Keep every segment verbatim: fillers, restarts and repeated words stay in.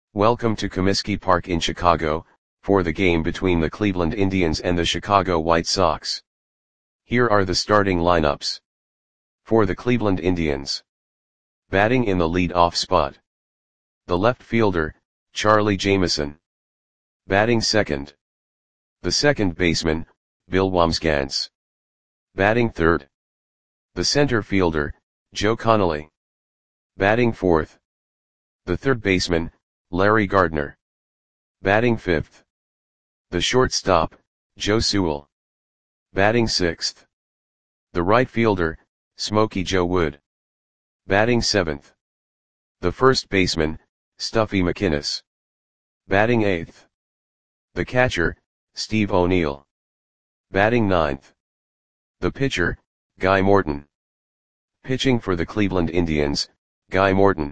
Welcome to Comiskey Park in Chicago, for the game between the Cleveland Indians and the Chicago White Sox. Here are the starting lineups. For the Cleveland Indians. Batting in the lead-off spot. The left fielder, Charlie Jameson. Batting second. The second baseman, Bill Wambsgans. Batting third. The center fielder, Joe Connolly. Batting fourth. The third baseman, Larry Gardner. Batting fifth. The shortstop, Joe Sewell. Batting sixth. The right fielder, Smokey Joe Wood. Batting seventh. The first baseman, Stuffy McInnis. Batting eighth. The catcher, Steve O'Neill. Batting ninth. The pitcher, Guy Morton. Pitching for the Cleveland Indians, Guy Morton.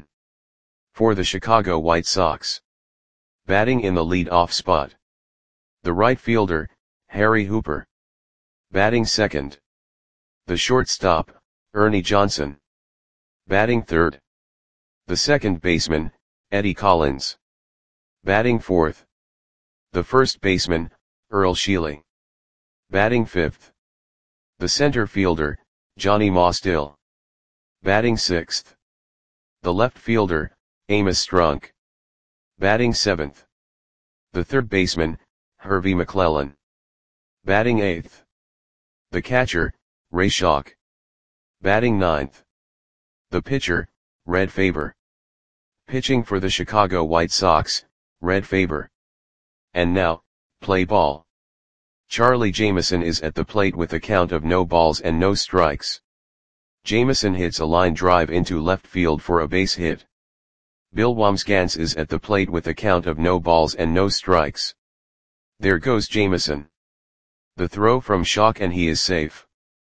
For the Chicago White Sox. Batting in the lead-off spot. The right fielder, Harry Hooper. Batting second. The shortstop, Ernie Johnson. Batting third. The second baseman, Eddie Collins. Batting fourth. The first baseman, Earl Sheely. Batting fifth. The center fielder, Johnny Mostill. Batting sixth. The left fielder, Amos Strunk. Batting seventh. The third baseman, Hervey McClellan. Batting eighth. The catcher, Ray Schalk. Batting ninth. The pitcher, Red Faber. Pitching for the Chicago White Sox, Red Faber. And now, play ball. Charlie Jameson is at the plate with a count of no balls and no strikes. Jameson hits a line drive into left field for a base hit. Bill Wambsgans is at the plate with a count of no balls and no strikes. There goes Jameson. The throw from Schalk and he is safe.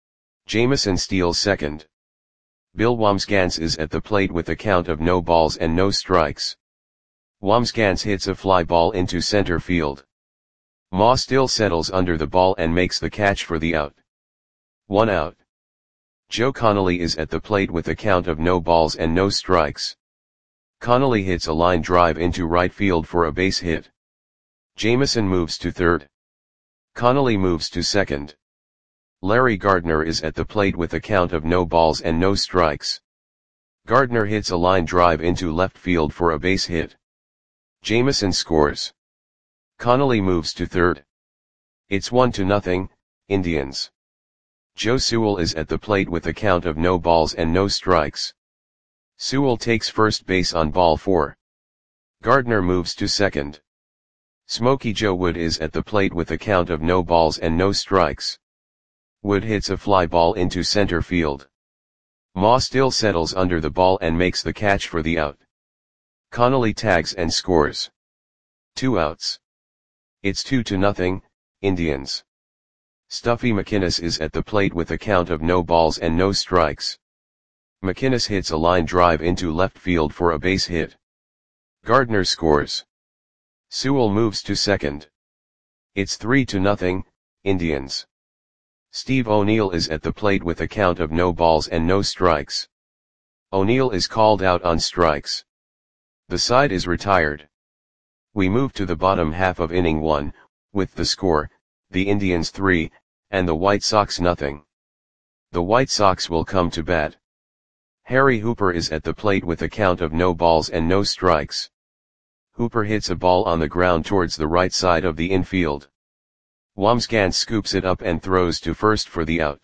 Jameson steals second. Bill Wambsgans is at the plate with a count of no balls and no strikes. Wambsgans hits a fly ball into center field. Mostill settles under the ball and makes the catch for the out. One out. Joe Connolly is at the plate with a count of no balls and no strikes. Connolly hits a line drive into right field for a base hit. Jameson moves to third. Connolly moves to second. Larry Gardner is at the plate with a count of no balls and no strikes. Gardner hits a line drive into left field for a base hit. Jameson scores. Connolly moves to third. It's one to nothing, Indians. Joe Sewell is at the plate with a count of no balls and no strikes. Sewell takes first base on ball four. Gardner moves to second. Smokey Joe Wood is at the plate with a count of no balls and no strikes. Wood hits a fly ball into center field. Mostill settles under the ball and makes the catch for the out. Connolly tags and scores. Two outs. It's two to nothing, Indians. Stuffy McInnis is at the plate with a count of no balls and no strikes. McInnis hits a line drive into left field for a base hit. Gardner scores. Sewell moves to second. It's three to nothing, Indians. Steve O'Neill is at the plate with a count of no balls and no strikes. O'Neill is called out on strikes. The side is retired. We move to the bottom half of inning one, with the score, the Indians three, and the White Sox nothing. The White Sox will come to bat. Harry Hooper is at the plate with a count of no balls and no strikes. Hooper hits a ball on the ground towards the right side of the infield. Wambsgans scoops it up and throws to first for the out.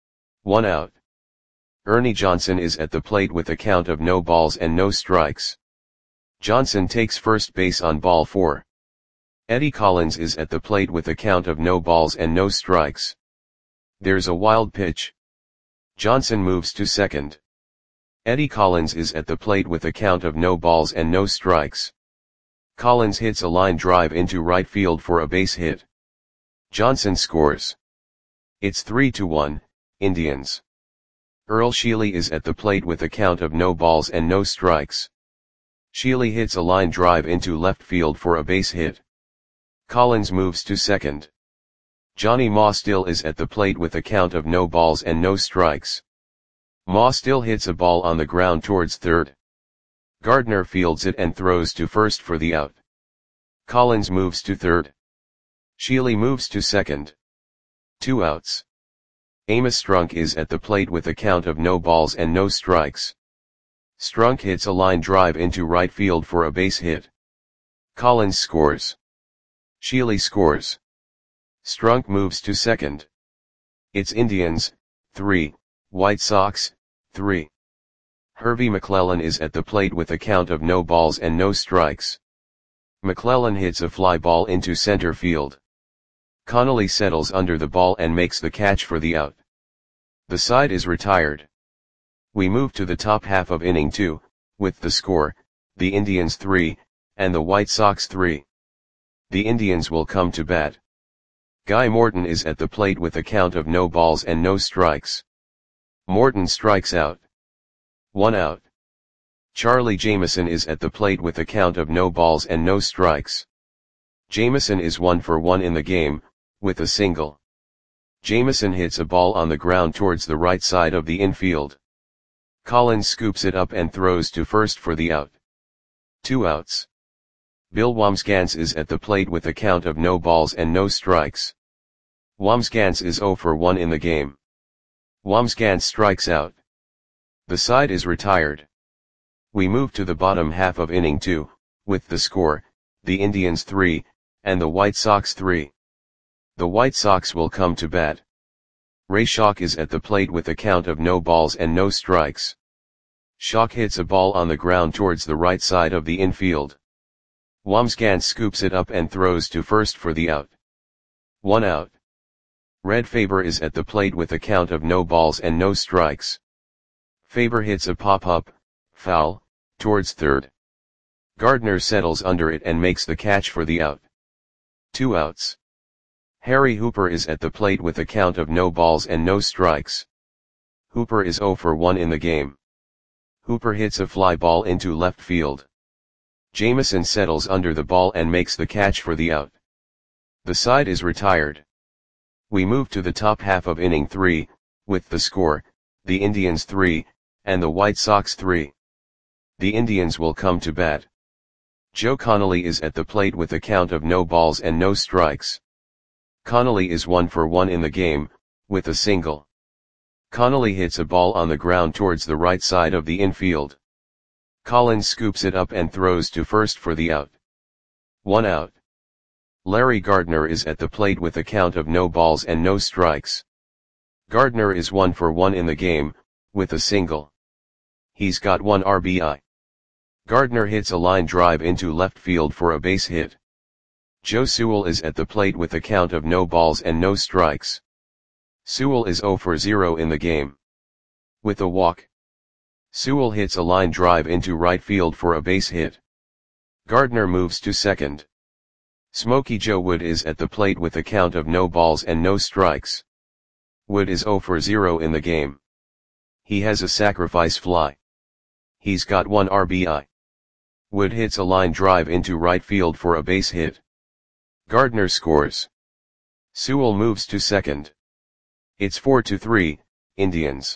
One out. Ernie Johnson is at the plate with a count of no balls and no strikes. Johnson takes first base on ball four. Eddie Collins is at the plate with a count of no balls and no strikes. There's a wild pitch. Johnson moves to second. Eddie Collins is at the plate with a count of no balls and no strikes. Collins hits a line drive into right field for a base hit. Johnson scores. It's three to one, Indians. Earl Sheely is at the plate with a count of no balls and no strikes. Sheely hits a line drive into left field for a base hit. Collins moves to second. Johnny Mostill is at the plate with a count of no balls and no strikes. Mostill hits a ball on the ground towards third. Gardner fields it and throws to first for the out. Collins moves to third. Sheely moves to second. Two outs. Amos Strunk is at the plate with a count of no balls and no strikes. Strunk hits a line drive into right field for a base hit. Collins scores. Sheely scores. Strunk moves to second. It's Indians, three, White Sox, three. Hervey McClellan is at the plate with a count of no balls and no strikes. McClellan hits a fly ball into center field. Connolly settles under the ball and makes the catch for the out. The side is retired. We move to the top half of inning two, with the score, the Indians three, and the White Sox three. The Indians will come to bat. Guy Morton is at the plate with a count of no balls and no strikes. Morton strikes out. One out. Charlie Jameson is at the plate with a count of no balls and no strikes. Jameson is one for one in the game, with a single. Jameson hits a ball on the ground towards the right side of the infield. Collins scoops it up and throws to first for the out. Two outs. Bill Wambsgans is at the plate with a count of no balls and no strikes. Wambsgans is zero for one in the game. Wambsgans strikes out. The side is retired. We move to the bottom half of inning two, with the score, the Indians three, and the White Sox three. The White Sox will come to bat. Ray Schock is at the plate with a count of no balls and no strikes. Schock hits a ball on the ground towards the right side of the infield. Wambsgans scoops it up and throws to first for the out. One out. Red Faber is at the plate with a count of no balls and no strikes. Faber hits a pop-up, foul, towards third. Gardner settles under it and makes the catch for the out. Two outs. Harry Hooper is at the plate with a count of no balls and no strikes. Hooper is zero for one in the game. Hooper hits a fly ball into left field. Jameson settles under the ball and makes the catch for the out. The side is retired. We move to the top half of inning three, with the score, the Indians three, and the White Sox three. The Indians will come to bat. Joe Connolly is at the plate with a count of no balls and no strikes. Connolly is one for one in the game, with a single. Connolly hits a ball on the ground towards the right side of the infield. Collins scoops it up and throws to first for the out. One out. Larry Gardner is at the plate with a count of no balls and no strikes. Gardner is one for one in the game, with a single. He's got one R B I. Gardner hits a line drive into left field for a base hit. Joe Sewell is at the plate with a count of no balls and no strikes. Sewell is zero for zero in the game. With a walk. Sewell hits a line drive into right field for a base hit. Gardner moves to second. Smokey Joe Wood is at the plate with a count of no balls and no strikes. Wood is zero for zero in the game. He has a sacrifice fly. He's got one R B I. Wood hits a line drive into right field for a base hit. Gardner scores. Sewell moves to second. It's four to three, Indians.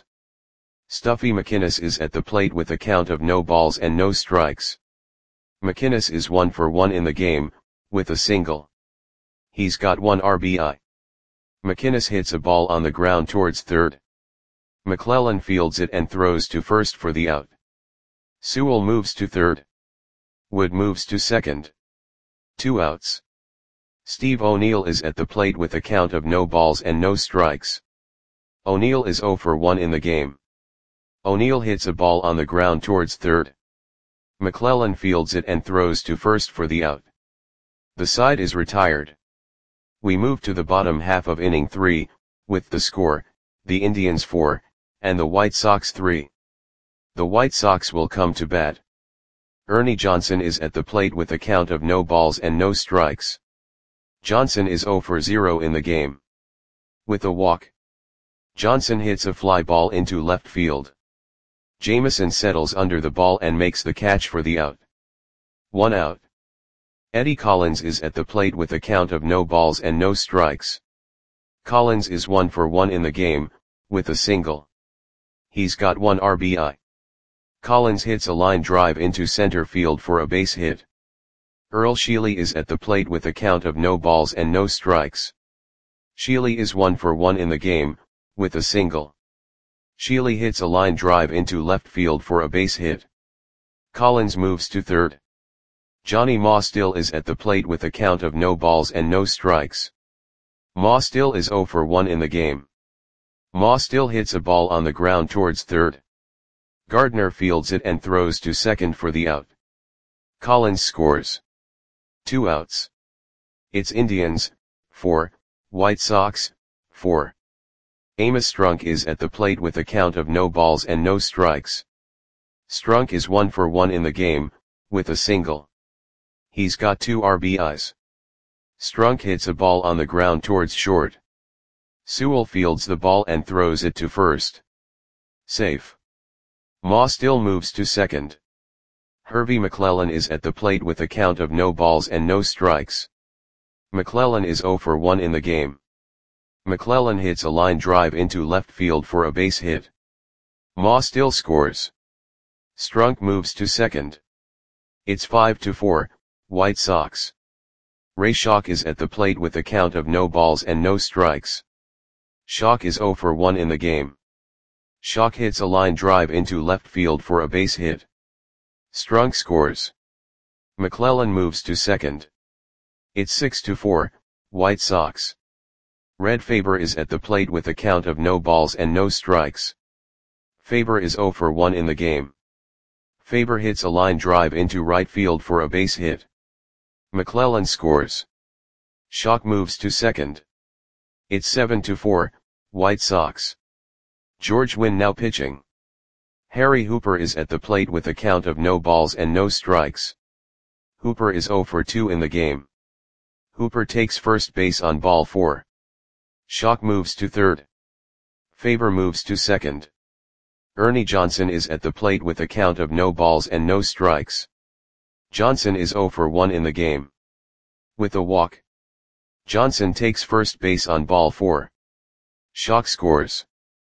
Stuffy McInnes is at the plate with a count of no balls and no strikes. McInnes is one for one in the game, with a single. He's got one R B I. McInnes hits a ball on the ground towards third. McClellan fields it and throws to first for the out. Sewell moves to third. Wood moves to second. Two outs. Steve O'Neill is at the plate with a count of no balls and no strikes. O'Neill is zero for one in the game. O'Neill hits a ball on the ground towards third. McClellan fields it and throws to first for the out. The side is retired. We move to the bottom half of inning three, with the score, the Indians four, and the White Sox three. The White Sox will come to bat. Ernie Johnson is at the plate with a count of no balls and no strikes. Johnson is zero for zero in the game. With a walk. Johnson hits a fly ball into left field. Jameson settles under the ball and makes the catch for the out. One out. Eddie Collins is at the plate with a count of no balls and no strikes. Collins is one for one in the game, with a single. He's got one R B I. Collins hits a line drive into center field for a base hit. Earl Sheely is at the plate with a count of no balls and no strikes. Sheely is one for one in the game, with a single. Sheely hits a line drive into left field for a base hit. Collins moves to third. Johnny Maw still is at the plate with a count of no balls and no strikes. Maw still is zero for one in the game. Maw still hits a ball on the ground towards third. Gardner fields it and throws to second for the out. Collins scores. Two outs. It's Indians, four, White Sox, four. Amos Strunk is at the plate with a count of no balls and no strikes. Strunk is one for one in the game, with a single. He's got two R B Is. Strunk hits a ball on the ground towards short. Sewell fields the ball and throws it to first. Safe. Maw still moves to second. Hervey McClellan is at the plate with a count of no balls and no strikes. McClellan is zero for one in the game. McClellan hits a line drive into left field for a base hit. Maw still scores. Strunk moves to second. It's five to four, White Sox. Ray Schock is at the plate with a count of no balls and no strikes. Schock is zero for one in the game. Schock hits a line drive into left field for a base hit. Strunk scores. McClellan moves to second. It's six to four, White Sox. Red Faber is at the plate with a count of no balls and no strikes. Faber is zero for one in the game. Faber hits a line drive into right field for a base hit. McClellan scores. Schock moves to second. It's seven to four, White Sox. George Wynn now pitching. Harry Hooper is at the plate with a count of no balls and no strikes. Hooper is zero for two in the game. Hooper takes first base on ball four. Schock moves to third. Faber moves to second. Ernie Johnson is at the plate with a count of no balls and no strikes. Johnson is zero for one in the game. With a walk. Johnson takes first base on ball four. Schock scores.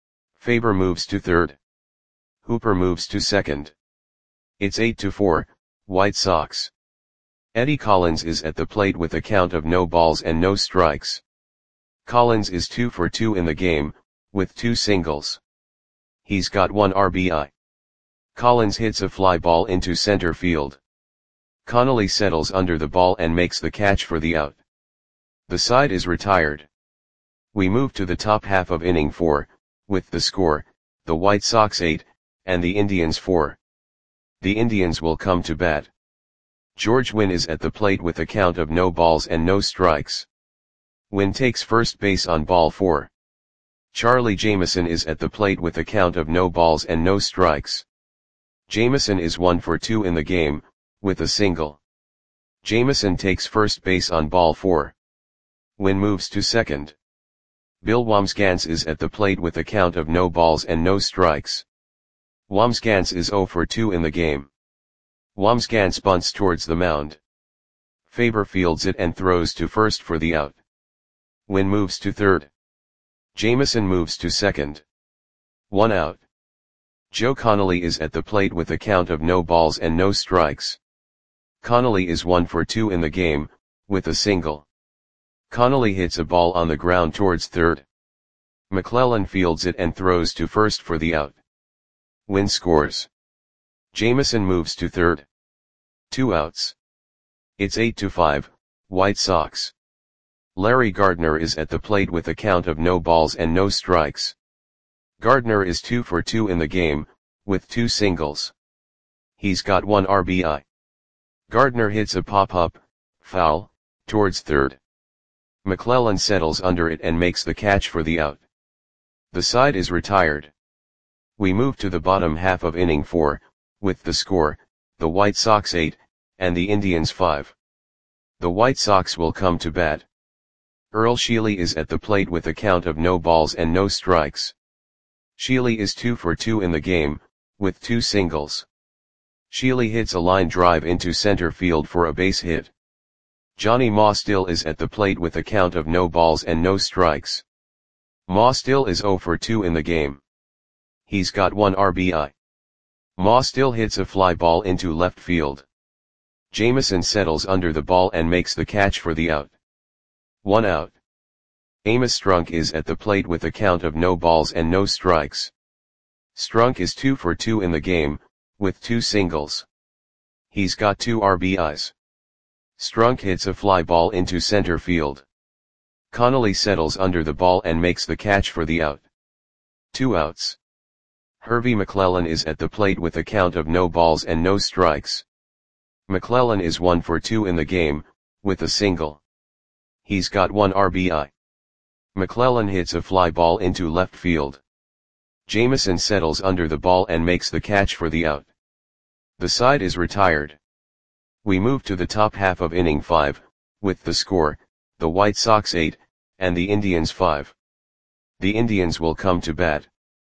Faber moves to third. Hooper moves to second. It's eight to four, White Sox. Eddie Collins is at the plate with a count of no balls and no strikes. Collins is two for two in the game, with two singles. He's got one R B I. Collins hits a fly ball into center field. Connolly settles under the ball and makes the catch for the out. The side is retired. We move to the top half of inning four, with the score, the White Sox eight, and the Indians four. The Indians will come to bat. George Wynn is at the plate with a count of no balls and no strikes. Wynn takes first base on ball four. Charlie Jameson is at the plate with a count of no balls and no strikes. Jameson is one for two in the game, with a single. Jameson takes first base on ball four. Wynn moves to second. Bill Wambsgans is at the plate with a count of no balls and no strikes. Wambsgans is zero for two in the game. Wambsgans bunts towards the mound. Faber fields it and throws to first for the out. Wynn moves to third. Jameson moves to second. One out. Joe Connolly is at the plate with a count of no balls and no strikes. Connolly is one for two in the game, with a single. Connolly hits a ball on the ground towards third. McClellan fields it and throws to first for the out. Wynn scores. Jameson moves to third. Two outs. It's eight to five, White Sox. Larry Gardner is at the plate with a count of no balls and no strikes. Gardner is two for two in the game, with two singles. He's got one R B I. Gardner hits a pop-up, foul, towards third. McClellan settles under it and makes the catch for the out. The side is retired. We move to the bottom half of inning four, with the score, the White Sox eight, and the Indians five. The White Sox will come to bat. Earl Sheely is at the plate with a count of no balls and no strikes. Sheely is two for two in the game, with two singles. Sheely hits a line drive into center field for a base hit. Johnny Maw still is at the plate with a count of no balls and no strikes. Maw still is zero for two in the game. He's got one R B I. Ma still hits a fly ball into left field. Jameson settles under the ball and makes the catch for the out. One out. Amos Strunk is at the plate with a count of no balls and no strikes. Strunk is two for two in the game, with two singles. He's got two R B Is. Strunk hits a fly ball into center field. Connolly settles under the ball and makes the catch for the out. Two outs. Hervey McClellan is at the plate with a count of no balls and no strikes. McClellan is one for two in the game, with a single. He's got one R B I. McClellan hits a fly ball into left field. Jameson settles under the ball and makes the catch for the out. The side is retired. We move to the top half of inning five, with the score, the White Sox eight, and the Indians five. The Indians will come to bat.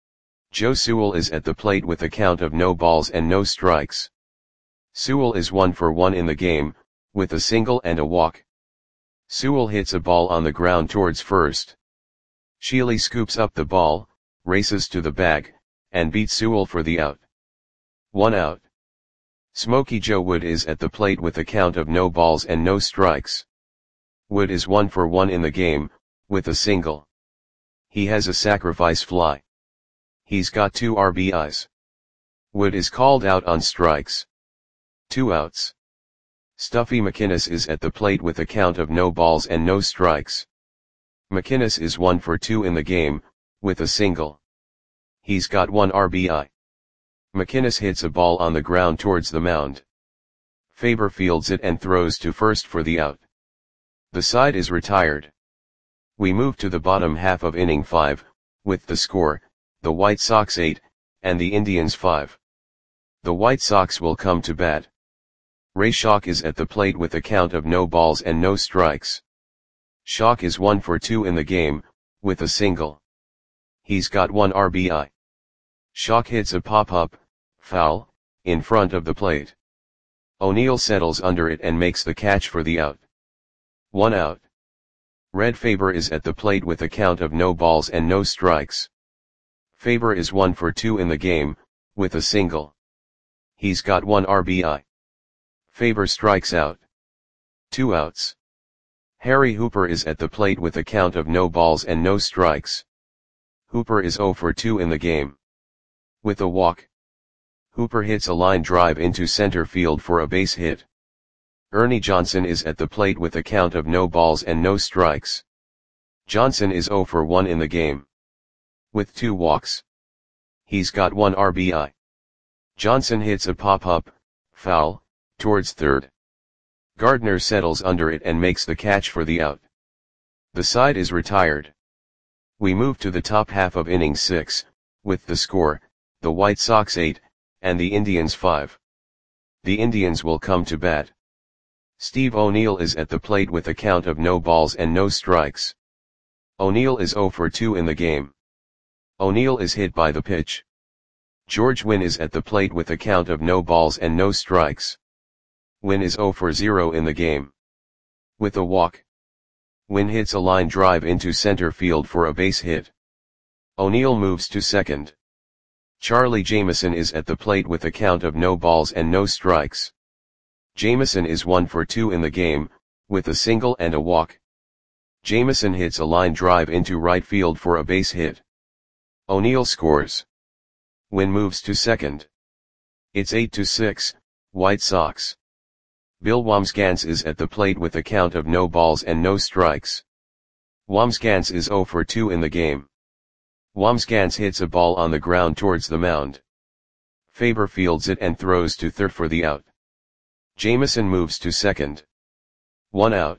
Joe Sewell is at the plate with a count of no balls and no strikes. Sewell is one for one in the game, with a single and a walk. Sewell hits a ball on the ground towards first. Shealy scoops up the ball, races to the bag, and beats Sewell for the out. One out. Smokey Joe Wood is at the plate with a count of no balls and no strikes. Wood is one for one in the game, with a single. He has a sacrifice fly. He's got two R B Is. Wood is called out on strikes. Two outs. Stuffy McInnes is at the plate with a count of no balls and no strikes. McInnes is one for two in the game, with a single. He's got one R B I. McInnes hits a ball on the ground towards the mound. Faber fields it and throws to first for the out. The side is retired. We move to the bottom half of inning five, with the score, the White Sox eight, and the Indians five. The White Sox will come to bat. Ray Schalk is at the plate with a count of no balls and no strikes. Schalk is one for two in the game, with a single. He's got one R B I. Schalk hits a pop-up, foul, in front of the plate. O'Neill settles under it and makes the catch for the out. One out. Red Faber is at the plate with a count of no balls and no strikes. Faber is one for two in the game, with a single. He's got one R B I. Faber strikes out. Two outs. Harry Hooper is at the plate with a count of no balls and no strikes. Hooper is zero for two in the game. With a walk. Hooper hits a line drive into center field for a base hit. Ernie Johnson is at the plate with a count of no balls and no strikes. Johnson is zero for one in the game. With two walks. He's got one R B I. Johnson hits a pop-up, foul, towards third. Gardner settles under it and makes the catch for the out. The side is retired. We move to the top half of inning six, with the score, the White Sox eight, and the Indians five. The Indians will come to bat. Steve O'Neill is at the plate with a count of no balls and no strikes. O'Neill is zero for two in the game. O'Neill is hit by the pitch. George Wynn is at the plate with a count of no balls and no strikes. Wynn is zero for zero in the game. With a walk. Wynn hits a line drive into center field for a base hit. O'Neill moves to second. Charlie Jameson is at the plate with a count of no balls and no strikes. Jameson is one for two in the game, with a single and a walk. Jameson hits a line drive into right field for a base hit. O'Neill scores. Wynn moves to second. It's eight to six, White Sox. Bill Wambsgans is at the plate with a count of no balls and no strikes. Wambsgans is zero for two in the game. Wambsgans hits a ball on the ground towards the mound. Faber fields it and throws to third for the out. Jameson moves to second. One out.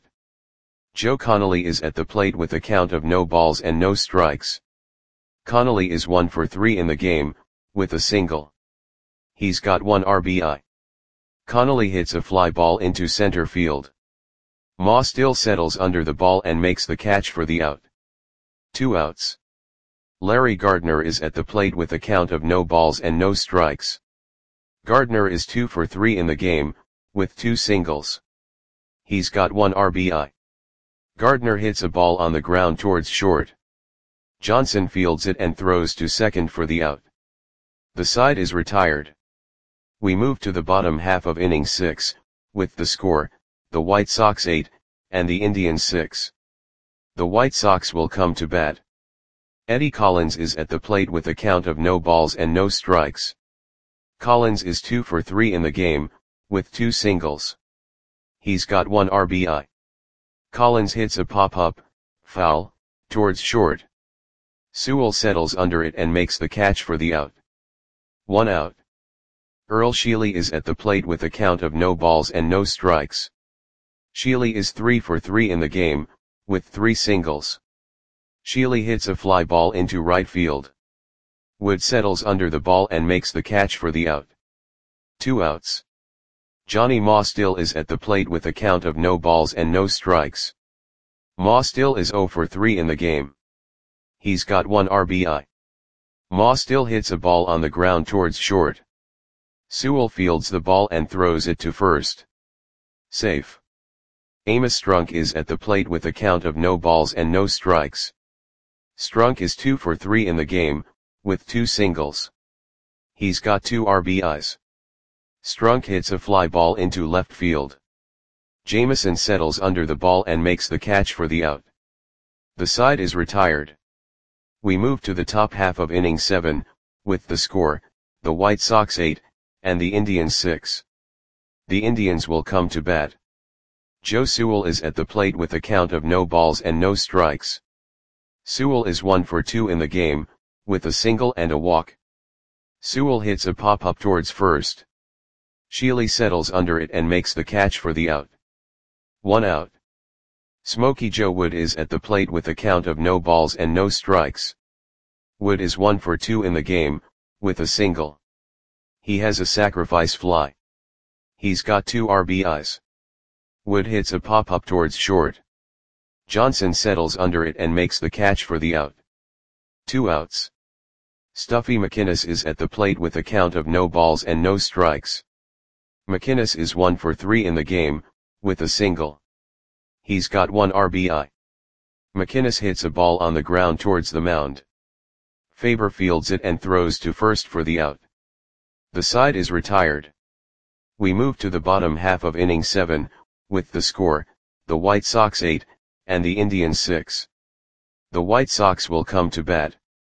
Joe Connolly is at the plate with a count of no balls and no strikes. Connolly is one for three in the game, with a single. He's got one R B I. Connolly hits a fly ball into center field. Ma still settles under the ball and makes the catch for the out. Two outs. Larry Gardner is at the plate with a count of no balls and no strikes. Gardner is two for three in the game, with two singles. He's got one R B I. Gardner hits a ball on the ground towards short. Johnson fields it and throws to second for the out. The side is retired. We move to the bottom half of inning six, with the score, the White Sox eight, and the Indians six. The White Sox will come to bat. Eddie Collins is at the plate with a count of no balls and no strikes. Collins is two for three in the game, with two singles. He's got one R B I. Collins hits a pop-up, foul, towards short. Sewell settles under it and makes the catch for the out. One out. Earl Sheely is at the plate with a count of no balls and no strikes. Sheely is three for three in the game, with three singles. Sheely hits a fly ball into right field. Wood settles under the ball and makes the catch for the out. Two outs. Johnny Maw still is at the plate with a count of no balls and no strikes. Maw still is zero for three in the game. He's got one R B I. Maw still hits a ball on the ground towards short. Sewell fields the ball and throws it to first. Safe. Amos Strunk is at the plate with a count of no balls and no strikes. Strunk is two for three in the game, with two singles. He's got two R B Is. Strunk hits a fly ball into left field. Jameson settles under the ball and makes the catch for the out. The side is retired. We move to the top half of inning seven, with the score, the White Sox eight, and the Indians six. The Indians will come to bat. Joe Sewell is at the plate with a count of no balls and no strikes. Sewell is one for two in the game, with a single and a walk. Sewell hits a pop-up towards first. Sheely settles under it and makes the catch for the out. One out. Smokey Joe Wood is at the plate with a count of no balls and no strikes. Wood is one for two in the game, with a single. He has a sacrifice fly. He's got two R B Is. Wood hits a pop-up towards short. Johnson settles under it and makes the catch for the out. Two outs. Stuffy McInnes is at the plate with a count of no balls and no strikes. McInnes is one for three in the game, with a single. He's got one R B I. McInnes hits a ball on the ground towards the mound. Faber fields it and throws to first for the out. The side is retired. We move to the bottom half of inning seven, with the score, the White Sox eight, and the Indians six. The White Sox will come to bat.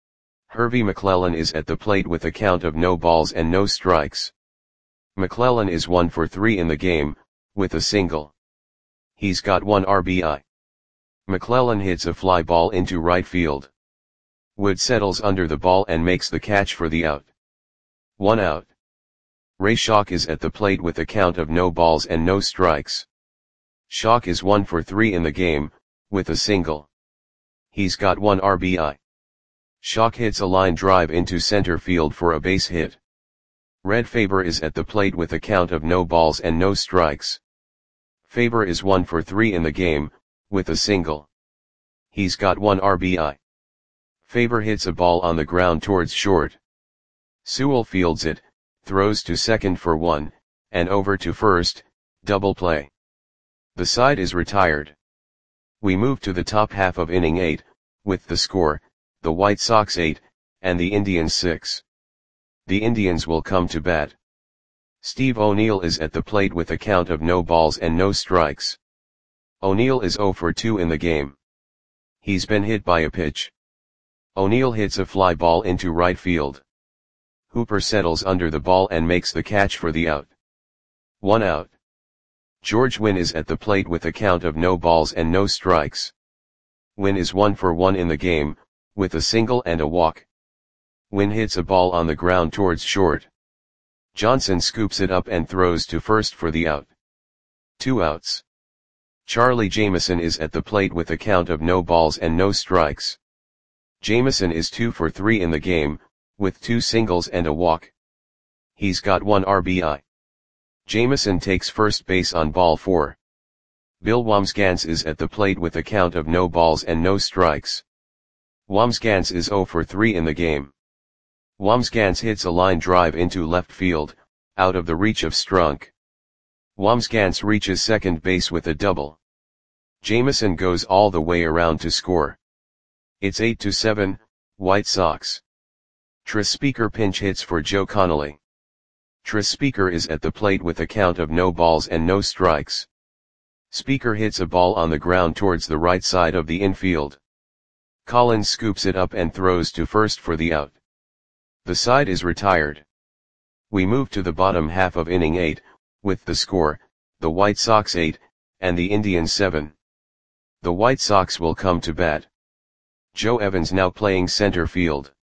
Hervey McClellan is at the plate with a count of no balls and no strikes. McClellan is one for three in the game, with a single. He's got one R B I. McClellan hits a fly ball into right field. Wood settles under the ball and makes the catch for the out. One out. Ray Schalk is at the plate with a count of no balls and no strikes. Schalk is one for three in the game, with a single. He's got one R B I. Schalk hits a line drive into center field for a base hit. Red Faber is at the plate with a count of no balls and no strikes. Faber is one for three in the game, with a single. He's got one R B I. Faber hits a ball on the ground towards short. Sewell fields it, throws to second for one, and over to first, double play. The side is retired. We move to the top half of inning eight, with the score, the White Sox eight, and the Indians six. The Indians will come to bat. Steve O'Neill is at the plate with a count of no balls and no strikes. O'Neill is zero for two in the game. He's been hit by a pitch. O'Neill hits a fly ball into right field. Hooper settles under the ball and makes the catch for the out. One out. George Wynn is at the plate with a count of no balls and no strikes. Wynn is one for one in the game, with a single and a walk. Wynn hits a ball on the ground towards short. Johnson scoops it up and throws to first for the out. Two outs. Charlie Jameson is at the plate with a count of no balls and no strikes. Jameson is two for three in the game, with two singles and a walk. He's got one R B I. Jameson takes first base on ball four. Bill Wambsgans is at the plate with a count of no balls and no strikes. Wambsgans is zero for three in the game. Wambsgans hits a line drive into left field, out of the reach of Strunk. Wambsgans reaches second base with a double. Jameson goes all the way around to score. It's eight to seven, White Sox. Tris Speaker pinch hits for Joe Connolly. Tris Speaker is at the plate with a count of no balls and no strikes. Speaker hits a ball on the ground towards the right side of the infield. Collins scoops it up and throws to first for the out. The side is retired. We move to the bottom half of inning eight, with the score, the White Sox eight, and the Indians seven. The White Sox will come to bat. Joe Evans now playing center field.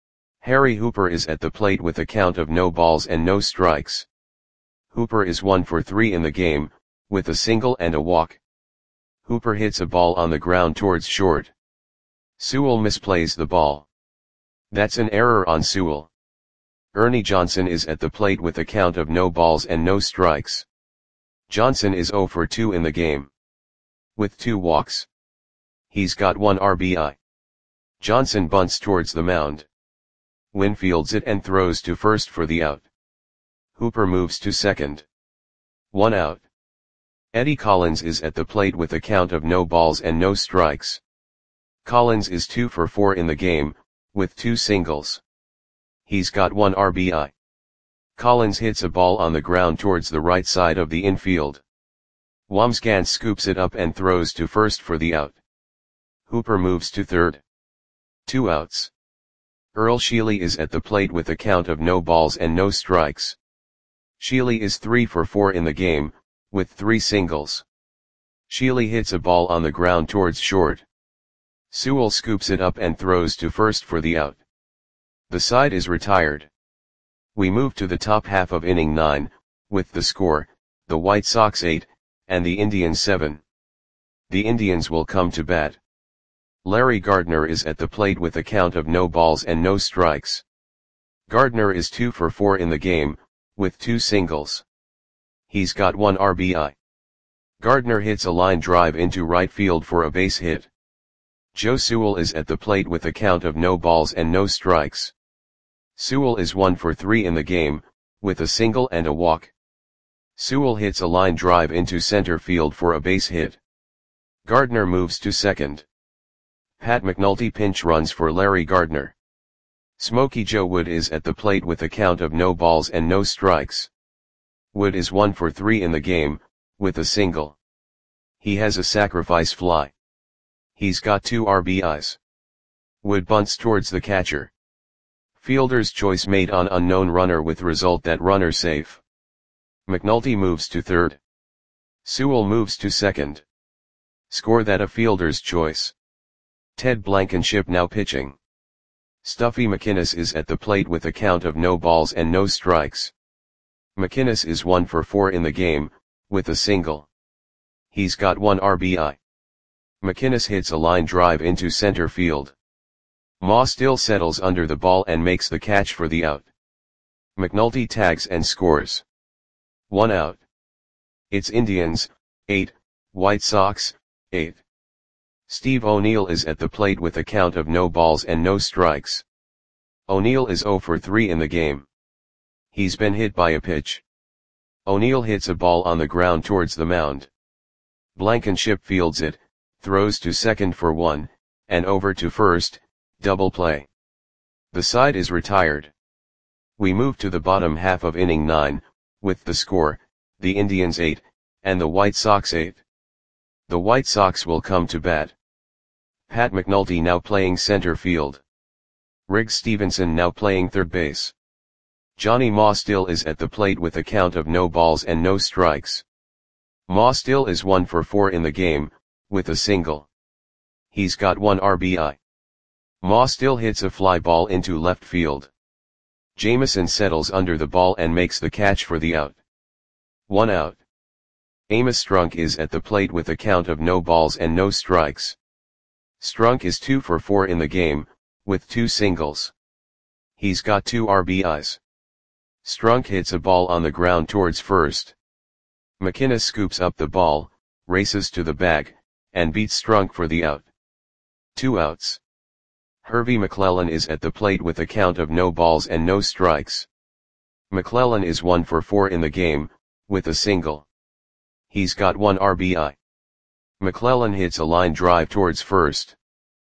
Harry Hooper is at the plate with a count of no balls and no strikes. Hooper is one for three in the game, with a single and a walk. Hooper hits a ball on the ground towards short. Sewell misplays the ball. That's an error on Sewell. Ernie Johnson is at the plate with a count of no balls and no strikes. Johnson is zero for two in the game, with two walks. He's got one R B I. Johnson bunts towards the mound. Winfields it and throws to first for the out. Hooper moves to second. One out. Eddie Collins is at the plate with a count of no balls and no strikes. Collins is two for four in the game, with two singles. He's got one R B I. Collins hits a ball on the ground towards the right side of the infield. Wamsgans scoops it up and throws to first for the out. Hooper moves to third. Two outs. Earl Sheely is at the plate with a count of no balls and no strikes. Sheely is three for four in the game, with three singles. Sheely hits a ball on the ground towards short. Sewell scoops it up and throws to first for the out. The side is retired. We move to the top half of inning nine, with the score, the White Sox eight, and the Indians seven. The Indians will come to bat. Larry Gardner is at the plate with a count of no balls and no strikes. Gardner is two for four in the game, with two singles. He's got one R B I. Gardner hits a line drive into right field for a base hit. Joe Sewell is at the plate with a count of no balls and no strikes. Sewell is one for three in the game, with a single and a walk. Sewell hits a line drive into center field for a base hit. Gardner moves to second. Pat McNulty pinch runs for Larry Gardner. Smokey Joe Wood is at the plate with a count of no balls and no strikes. Wood is one for three in the game, with a single. He has a sacrifice fly. He's got two R B Is. Wood bunts towards the catcher. Fielder's choice made on unknown runner with result that runner safe. McNulty moves to third. Sewell moves to second. Score that a fielder's choice. Ted Blankenship now pitching. Stuffy McInnes is at the plate with a count of no balls and no strikes. McInnes is one for four in the game, with a single. He's got one R B I. McInnes hits a line drive into center field. Ma still settles under the ball and makes the catch for the out. McNulty tags and scores. One out. It's Indians, eight, White Sox, eight. Steve O'Neill is at the plate with a count of no balls and no strikes. O'Neill is zero for three in the game. He's been hit by a pitch. O'Neill hits a ball on the ground towards the mound. Blankenship fields it, throws to second for one, and over to first, double play. The side is retired. We move to the bottom half of inning nine, with the score, the Indians eight, and the White Sox eight. The White Sox will come to bat. Pat McNulty now playing center field. Riggs Stevenson now playing third base. Johnny Ma still is at the plate with a count of no balls and no strikes. Ma still is one for four in the game, with a single. He's got one R B I. Ma still hits a fly ball into left field. Jameson settles under the ball and makes the catch for the out. One out. Amos Strunk is at the plate with a count of no balls and no strikes. Strunk is two for four in the game, with two singles. He's got two R B Is. Strunk hits a ball on the ground towards first. McInnes scoops up the ball, races to the bag, and beats Strunk for the out. Two outs. Hervey McClellan is at the plate with a count of no balls and no strikes. McClellan is one for four in the game, with a single. He's got one R B I. McClellan hits a line drive towards first.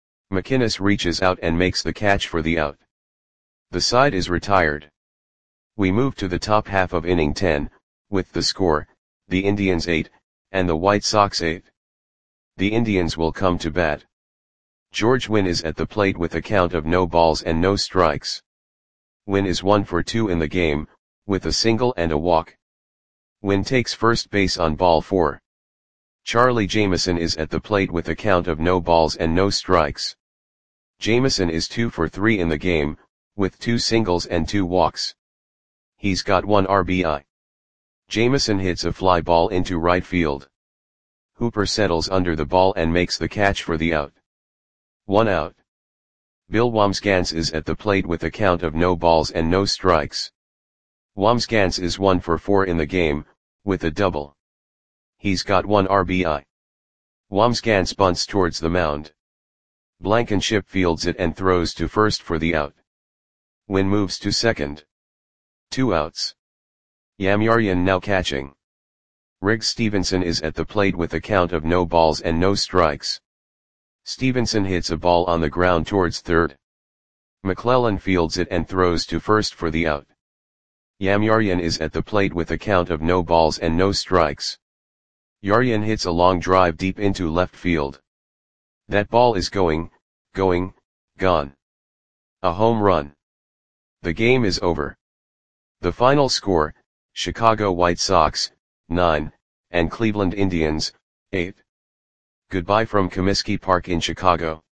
McInnes reaches out and makes the catch for the out. The side is retired. We move to the top half of inning ten, with the score, the Indians eight, and the White Sox eight. The Indians will come to bat. George Wynn is at the plate with a count of no balls and no strikes. Wynn is one for two in the game, with a single and a walk. Wynn takes first base on ball four. Charlie Jameson is at the plate with a count of no balls and no strikes. Jameson is two for three in the game, with two singles and two walks. He's got one R B I. Jameson hits a fly ball into right field. Hooper settles under the ball and makes the catch for the out. One out. Bill Wambsgans is at the plate with a count of no balls and no strikes. Wambsgans is one for four in the game, with a double. He's got one R B I. Wambsgans bunts towards the mound. Blankenship fields it and throws to first for the out. Wynn moves to second. Two outs. Yamyarian now catching. Riggs Stevenson is at the plate with a count of no balls and no strikes. Stevenson hits a ball on the ground towards third. McClellan fields it and throws to first for the out. Yamyarian is at the plate with a count of no balls and no strikes. Yarian hits a long drive deep into left field. That ball is going, going, gone. A home run. The game is over. The final score, Chicago White Sox, nine, and Cleveland Indians, eight. Goodbye from Comiskey Park in Chicago.